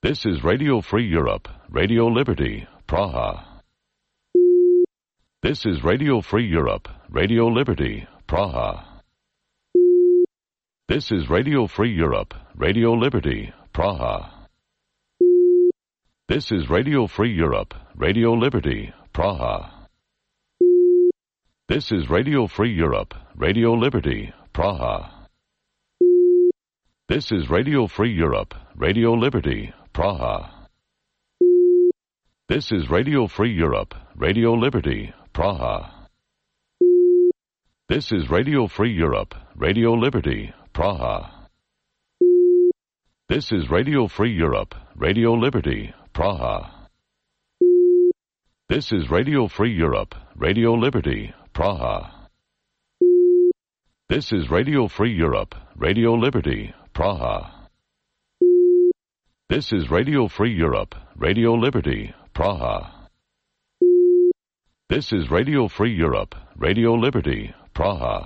This is Radio Free Europe, Radio Liberty, Praha. This is Radio Free Europe, Radio Liberty, Praha. This is Radio Free Europe, Radio Liberty, Praha. This is Radio Free Europe, Radio Liberty, Praha. This is Radio Free Europe, Radio Liberty, Praha. This is Radio Free Europe, Radio Liberty, Praha. This is Radio Free Europe, Radio Liberty, Praha. This is Radio Free Europe, Radio Liberty, Praha. This is Radio Free Europe, Radio Liberty, Praha. This is Radio Free Europe, Radio Liberty, Praha. This is Radio Free Europe, Radio Liberty, Praha. This is Radio Free Europe, Radio Liberty, Praha. This is Radio Free Europe, Radio Liberty, Praha.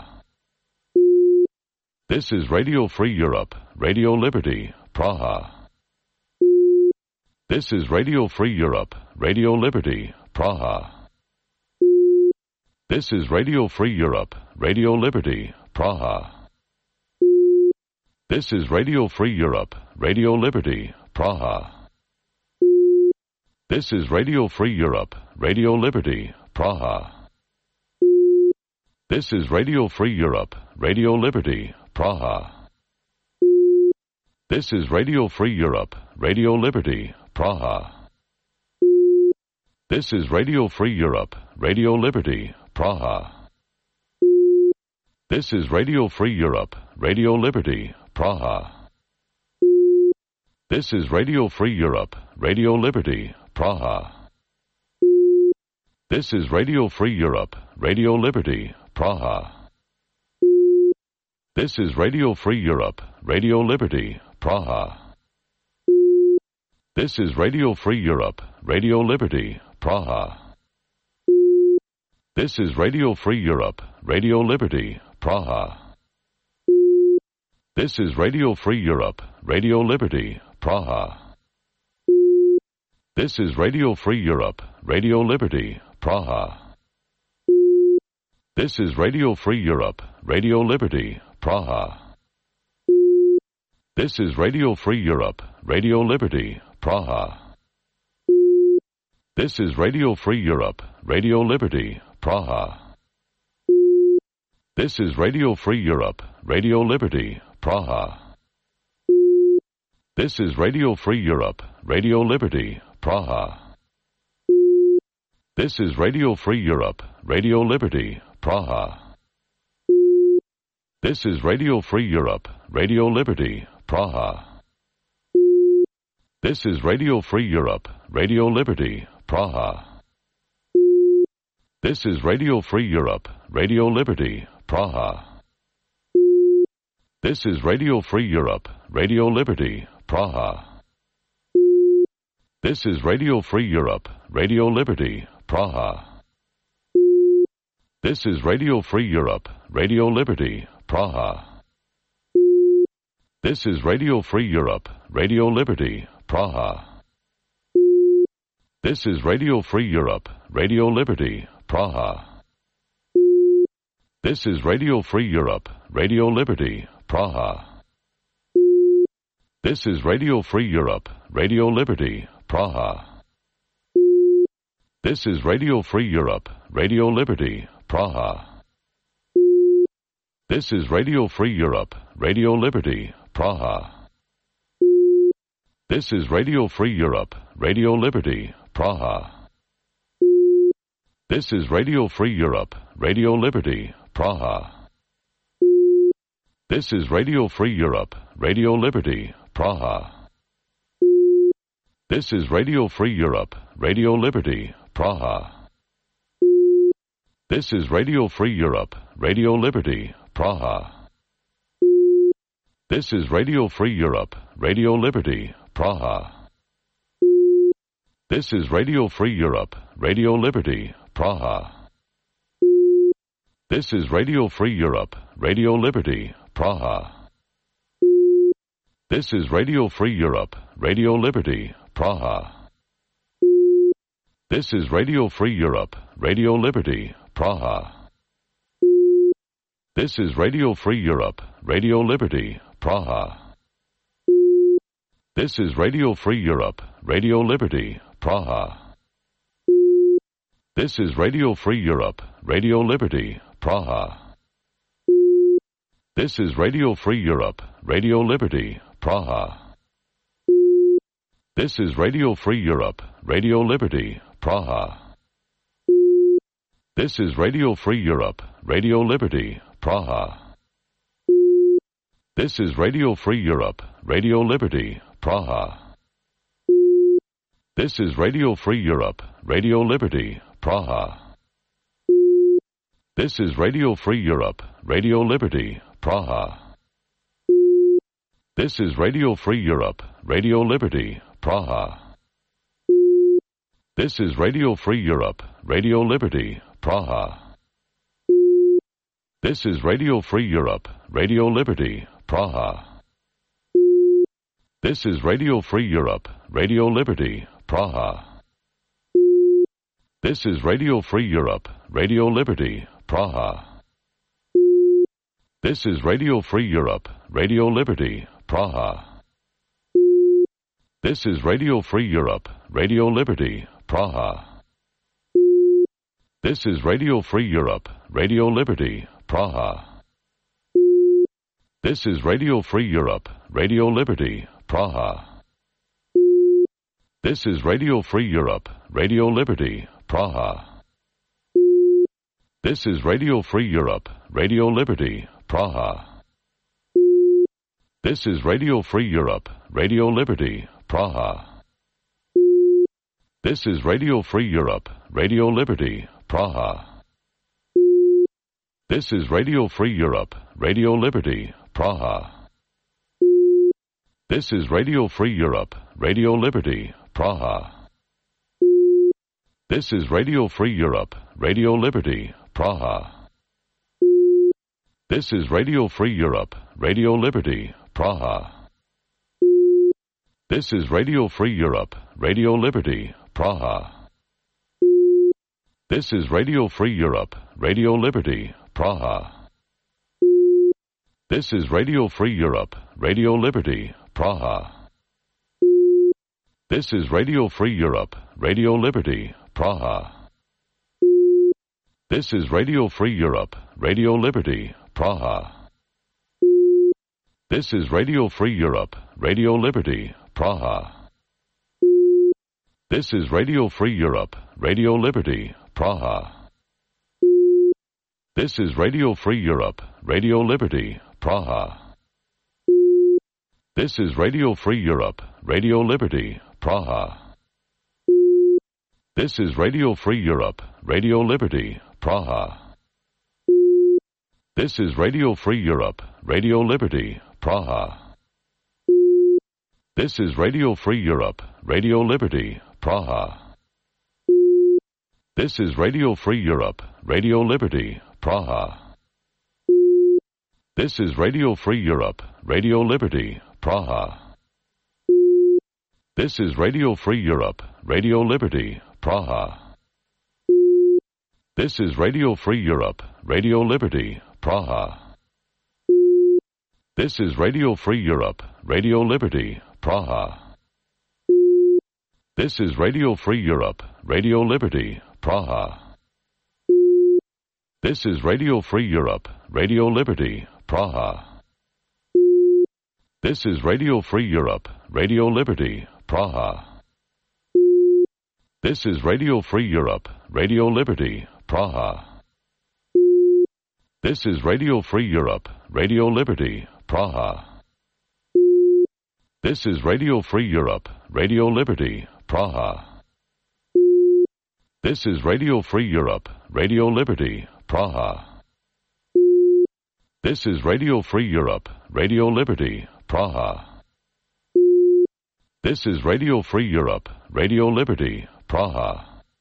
This is Radio Free Europe, Radio Liberty, Praha. This is Radio Free Europe, Radio Liberty, Praha. This is Radio Free Europe, Radio Liberty, Praha. This is Radio Free Europe, Radio Liberty, Praha. This is Radio Free Europe, Radio Liberty, Praha. This is Radio Free Europe, Radio Liberty, Praha. This is Radio Free Europe, Radio Liberty, Praha. This is Radio Free Europe, Radio Liberty, Praha. This is Radio Free Europe, Radio Liberty, Praha. This is Radio Free Europe, Radio Liberty, Praha. This is Radio Free Europe, Radio Liberty, Praha. This is Radio Free Europe, Radio Liberty, Praha. This is Radio Free Europe, Radio Liberty, Praha. This is Radio Free Europe, Radio Liberty, Praha. This is Radio Free Europe, Radio Liberty, Praha. This is Radio Free Europe, Radio Liberty, Praha. This is Radio Free Europe, Radio Liberty, Praha. This is Radio Free Europe, Radio Liberty, Praha. This is Radio Free Europe, Radio Liberty, Praha. This is Radio Free Europe, Radio Liberty, Praha. This is Radio Free Europe, Radio Liberty, Praha. This is Radio Free Europe, Radio Liberty, Praha. This is Radio Free Europe, Radio Liberty, Praha. This is Radio Free Europe, Radio Liberty, Praha. This is Radio Free Europe, Radio Liberty, Praha. This is Radio Free Europe, Radio Liberty, Praha. This is Radio Free Europe, Radio Liberty, Praha. This is Radio Free Europe, Radio Liberty, Praha. This is Radio Free Europe, Radio Liberty, Praha. This is Radio Free Europe, Radio Liberty, Praha. This is Radio Free Europe, Radio Liberty, Praha. This is Radio Free Europe, Radio Liberty, Praha. This is Radio Free Europe, Radio Liberty, Praha. This is Radio Free Europe, Radio Liberty, Praha. This is Radio Free Europe, Radio Liberty, Praha. This is Radio Free Europe, Radio Liberty, Praha. This is Radio Free Europe, Radio Liberty, Praha. This is Radio Free Europe, Radio Liberty, Praha. This is Radio Free Europe, Radio Liberty, Praha. This is Radio Free Europe, Radio Liberty, Praha. This is Radio Free Europe, Radio Liberty, Praha. This is Radio Free Europe, Radio Liberty, Praha. This is Radio Free Europe, Radio Liberty, Praha. This is Radio Free Europe, Radio Liberty, Praha. This is Radio Free Europe, Radio Liberty, Praha. This is Radio Free Europe, Radio Liberty, Praha. This is Radio Free Europe, Radio Liberty, Praha. This is Radio Free Europe, Radio Liberty, Praha. This is Radio Free Europe, Radio Liberty, Praha. This is Radio Free Europe, Radio Liberty, Praha. This is Radio Free Europe, Radio Liberty, Praha. This is Radio Free Europe, Radio Liberty, Praha. This is Radio Free Europe, Radio Liberty, Praha. This is Radio Free Europe, Radio Liberty, Praha. This is Radio Free Europe, Radio Liberty, Praha. This is Radio Free Europe, Radio Liberty, Praha. This is Radio Free Europe, Radio Liberty, Praha. This is Radio Free Europe, Radio Liberty, Praha. This is Radio Free Europe, Radio Liberty, Praha. This is Radio Free Europe, Radio Liberty, Praha. This is Radio Free Europe, Radio Liberty, Praha. This is Radio Free Europe, Radio Liberty, Praha. This is Radio Free Europe, Radio Liberty, Praha. This is Radio Free Europe, Radio Liberty, Praha. This is Radio Free Europe, Radio Liberty, Praha. This is Radio Free Europe, Radio Liberty, Praha. This is Radio Free Europe, Radio Liberty, Praha. This is Radio Free Europe, Radio Liberty, Praha. This is Radio Free Europe, Radio Liberty, Praha. This is Radio Free Europe, Radio Liberty, Praha. This is Radio Free Europe, Radio Liberty, Praha. This is Radio Free Europe, Radio Liberty, Praha. This is Radio Free Europe, Radio Liberty, Praha. This is Radio Free Europe, Radio Liberty, Praha. This is Radio Free Europe, Radio Liberty, Praha. This is Radio Free Europe, Radio Liberty, Praha. This is Radio Free Europe, Radio Liberty, Praha. This is Radio Free Europe, Radio Liberty, Praha. This is Radio Free Europe, Radio Liberty, Praha. This is Radio Free Europe, Radio Liberty, Praha. This is Radio Free Europe, Radio Liberty, Praha. This is Radio Free Europe, Radio Liberty, Praha. This is Radio Free Europe, Radio Liberty, Praha. This is Radio Free Europe, Radio Liberty, Praha. This is Radio Free Europe, Radio Liberty, Praha. This is Radio Free Europe, Radio Liberty, Praha. This is Radio Free Europe, Radio Liberty, Praha. This is Radio Free Europe, Radio Liberty, Praha. This is Radio Free Europe, Radio Liberty, Praha. This is Radio Free Europe, Radio Liberty, Praha. This is Radio Free Europe, Radio Liberty, Praha. This is Radio Free Europe, Radio Liberty, Praha. This is Radio Free Europe, Radio Liberty, Praha. This is Radio Free Europe, Radio Liberty, Praha. This is Radio Free Europe, Radio Liberty, Praha. This is Radio Free Europe, Radio Liberty, Praha.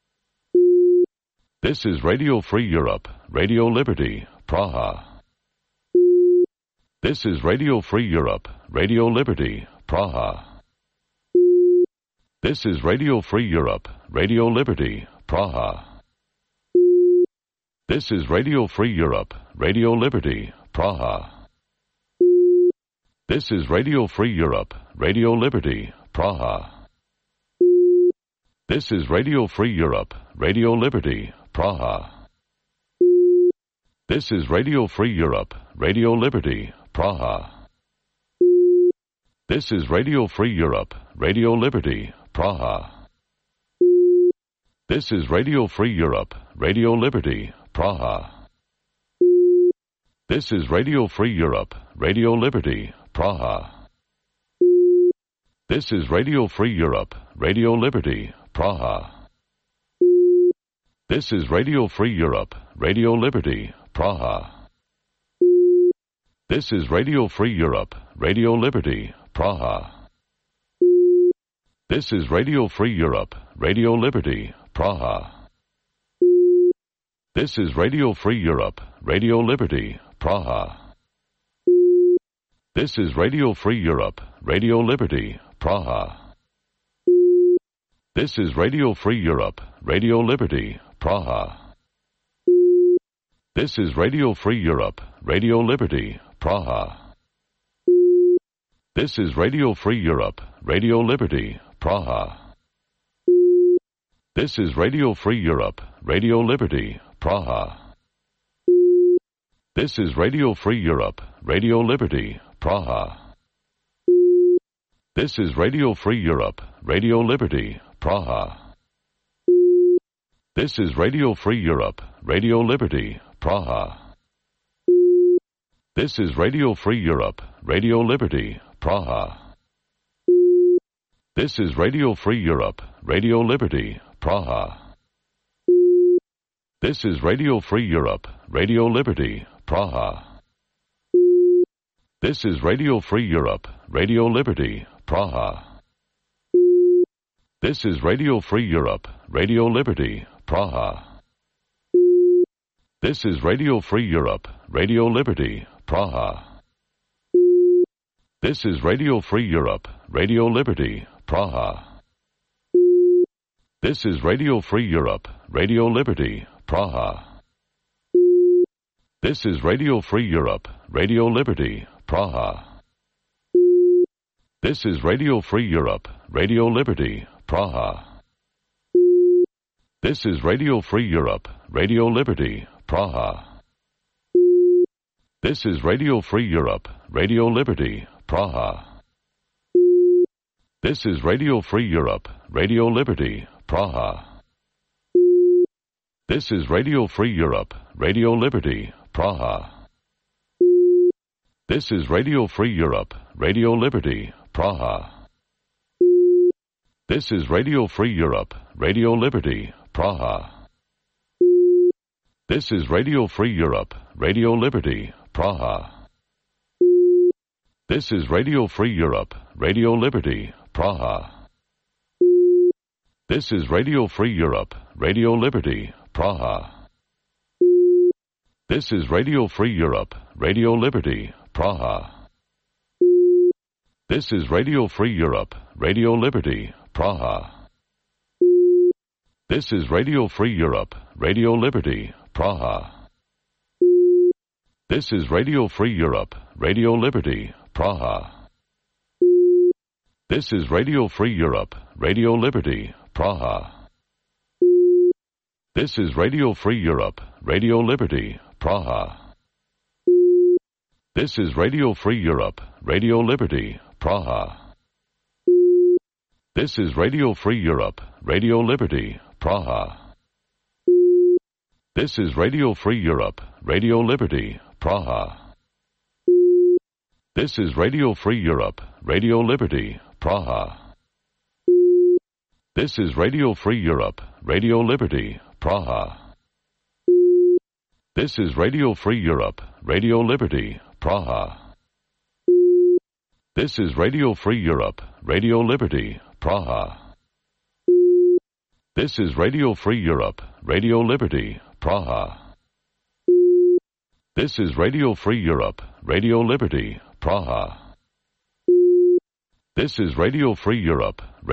This is Radio Free Europe, Radio Liberty, Praha. This is Radio Free Europe, Radio Liberty, Praha. This is Radio Free Europe, Radio Liberty, Praha. This is Radio Free Europe, Radio Liberty, Praha. This is Radio Free Europe, Radio Liberty, Praha. This is Radio Free Europe, Radio Liberty, Praha. This is Radio Free Europe, Radio Liberty, Praha. This is Radio Free Europe, Radio Liberty, Praha. This is Radio Free Europe, Radio Liberty, Praha. This is Radio Free Europe, Radio Liberty, Praha. This is Radio Free Europe, Radio Liberty, Praha. This is Radio Free Europe, Radio Liberty, Praha. This is Radio Free Europe, Radio Liberty, Praha. This is Radio Free Europe, Radio Liberty, Praha. This is Radio Free Europe, Radio Liberty, Praha. This is Radio Free Europe, Radio Liberty, Praha. This is Radio Free Europe, Radio Liberty, Praha. This is Radio Free Europe, Radio Liberty, Praha. This is Radio Free Europe, Radio Liberty, Praha. This is Radio Free Europe, Radio Liberty, Praha. This is Radio Free Europe, Radio Liberty, Praha. This is Radio Free Europe, Radio Liberty, Praha. This is Radio Free Europe, Radio Liberty, Praha. This is Radio Free Europe, Radio Liberty, Praha. This is Radio Free Europe, Radio Liberty, Praha. This is Radio Free Europe, Radio Liberty, Praha. This is Radio Free Europe, Radio Liberty, Praha. This is Radio Free Europe, Radio Liberty, Praha. This is Radio Free Europe, Radio Liberty, Praha. This is Radio Free Europe, Radio Liberty, Praha. This is Radio Free Europe, Radio Liberty, Praha. This is Radio Free Europe, Radio Liberty, Praha. This is Radio Free Europe, Radio Liberty, Praha. This is Radio Free Europe, Radio Liberty, Praha. This is Radio Free Europe, Radio Liberty, Praha. This is Radio Free Europe, Radio Liberty, Praha. This is Radio Free Europe, Radio Liberty, Praha. This is Radio Free Europe, Radio Liberty, Praha. This is Radio Free Europe, Radio Liberty, Praha. This is Radio Free Europe, Radio Liberty, Praha. This is Radio Free Europe, Radio Liberty, Praha. This is Radio Free Europe, Radio Liberty, Praha. This is Radio Free Europe, Radio Liberty, Praha. This is Radio Free Europe, Radio Liberty, Praha. This is Radio Free Europe, Radio Liberty, Praha. This is Radio Free Europe, Radio Liberty, Praha. This is Radio Free Europe, Radio Liberty, Praha. This is Radio Free Europe, Radio Liberty, Praha. This is Radio Free Europe, Radio Liberty, Praha. This is Radio Free Europe, Radio Liberty, Praha. This is Radio Free Europe, Radio Liberty, Praha. This is Radio Free Europe, Radio Liberty, Praha. This is Radio Free Europe, Radio Liberty, Praha. This is Radio Free Europe, Radio Liberty, Praha. This is Radio Free Europe, Radio Liberty, Praha. This is Radio Free Europe, Radio Liberty, Praha. This is Radio Free Europe, Radio Liberty, Praha. This is Radio Free Europe.